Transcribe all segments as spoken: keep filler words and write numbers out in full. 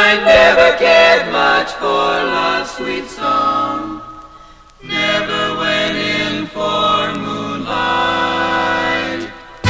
never cared much for love's sweet song, never went in for moonlight.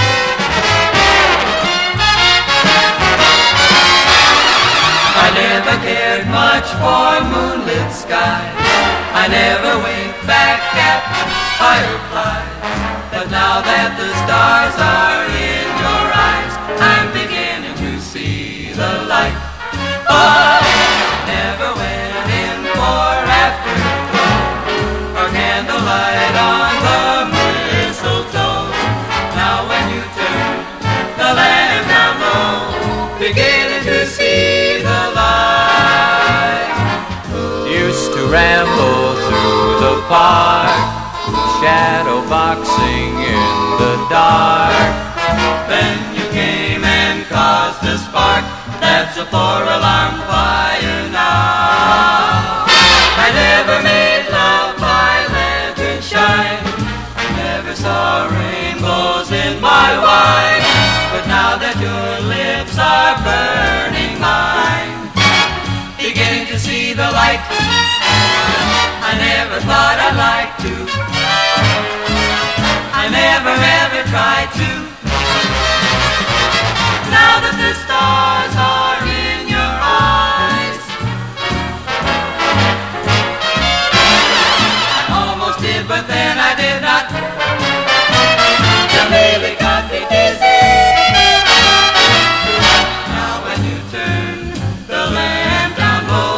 I never cared much for moonlit skies, I never winked back at fireflies. But now that the stars are in your eyes, I'm beginning to see the light. But never went in for afterglow or candlelight on the mistletoe. Now when you turn the lamp down low, beginning to see the light. Used to ramble through the park, shadow boxing in the dark. Then you came and caused a spark, that's a four-alarm fire now. I never made love by lantern shine, never saw rainbows in my wine. But now that your lips are burning mine, beginning to see the light, I never thought I'd like to, I never ever tried to. Now that the stars are in your eyes, I almost did, but then I did not. The lily got me dizzy. Now when you turn the lamp down low,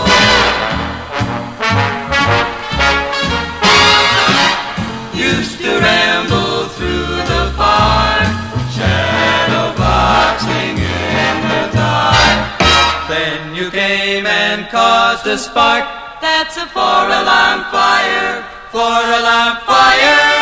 used to ramble through the park, shadow boxing in the dark. Then you came and caused a spark, that's a four-alarm fire, four-alarm fire.